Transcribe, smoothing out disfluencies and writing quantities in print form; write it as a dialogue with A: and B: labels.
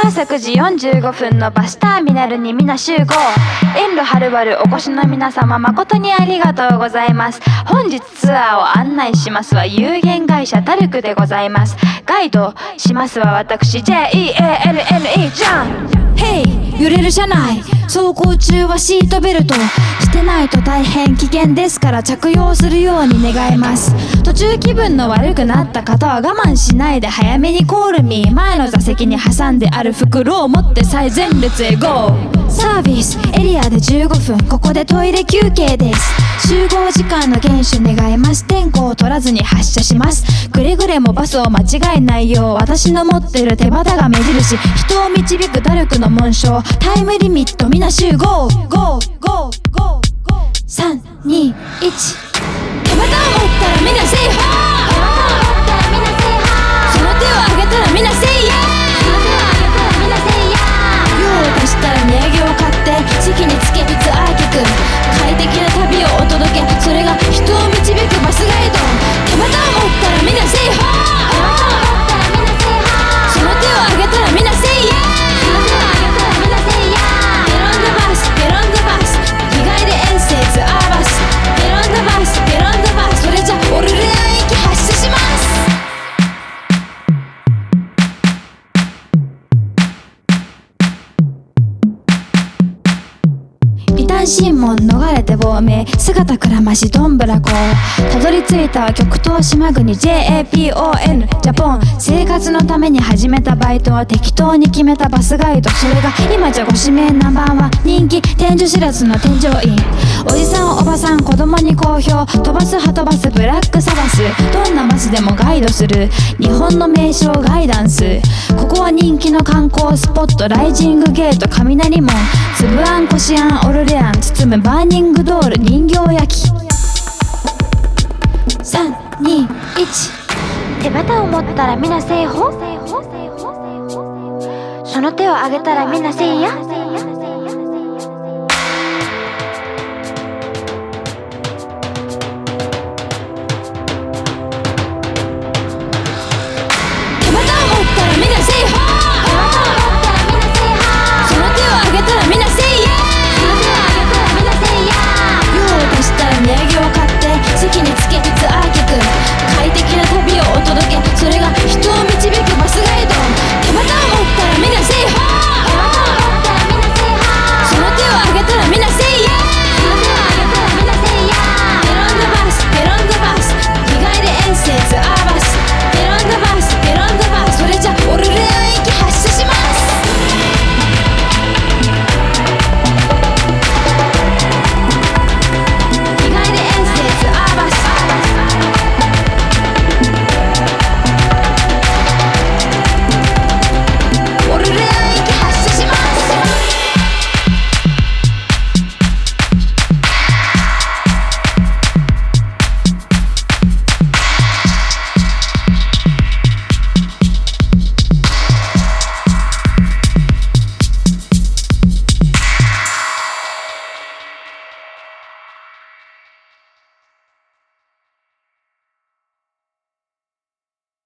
A: 朝9時45分のバスターミナルに皆集合。遠路はるばるお越しの皆様誠にありがとうございます。本日ツアーを案内しますは有限会社タルクでございます。ガイドしますは私 JEALLE じゃん。
B: ヘイ、揺れる車内、走行中はシートベルトしてないと大変危険ですから着用するように願います。途中気分の悪くなった方は我慢しないで早めにコールミー。前の座席に挟んである袋を持って最前列へ GO。 サービスエリアで15分、ここでトイレ休憩です。集合時間の厳守願います。点呼を取らずに発車します。くれぐれもバスを間違えないよう私の持ってる手旗が目印。人を導くダルクの紋章、タイムリミット皆集合 GO GO GO GO3、2、1。手旗を持ったら皆セイホー。その手を挙げたら皆セイヤー。用を足したら土産を買って席につけツアー客、快適な旅をお届け、それが人を導くバスガイド。手旗を持ったら皆セイホー。その手を挙げたら皆セイヤー。新門逃れて亡命、姿くらましどんぶらこ。たどり着いたは極東島国 JAPON ジャポン。生活のために始めたバイトは適当に決めたバスガイド。それが今じゃご指名ナンバーワン、人気天井知らずの添乗員。おじさんおばさん子供に好評、飛ばすは飛ばすブラックサバス。どんなバスでもガイドする日本の名称ガイダンス。ここは人気の観光スポット、ライジングゲート雷門、つぶあんこしあんオルレアン、包むバーニングドール人形焼き。3、2、1。
A: 手旗を持ったら皆セイホー。その手を挙げたら皆セイヤ。